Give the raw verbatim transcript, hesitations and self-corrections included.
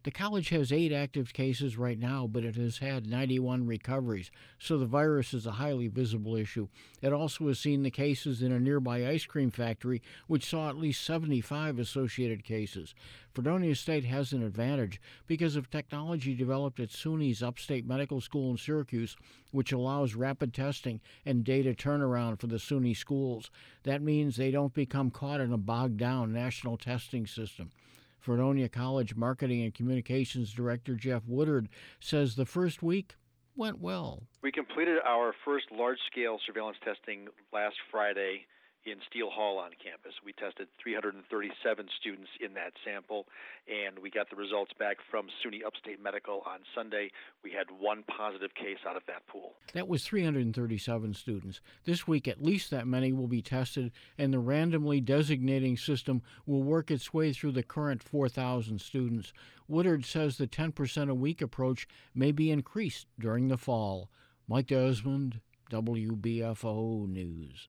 The college has eight active cases right now, but it has had ninety-one recoveries, so the virus is a highly visible issue. It also has seen the cases in a nearby ice cream factory, which saw at least seventy-five associated cases. Fredonia State has an advantage because of technology developed at SUNY's Upstate Medical School in Syracuse, which allows rapid testing and data turnaround for the SUNY schools. That means they don't become caught in a bogged-down national testing system. Fredonia College Marketing and Communications Director Jeff Woodard says the first week went well. We completed our first large-scale surveillance testing last Friday in Steele Hall on campus. We tested three hundred thirty-seven students in that sample, and we got the results back from SUNY Upstate Medical on Sunday. We had one positive case out of that pool. That was three hundred thirty-seven students. This week, at least that many will be tested, and the randomly designating system will work its way through the current four thousand students. Woodard says the ten percent a week approach may be increased during the fall. Mike Desmond, W B F O News.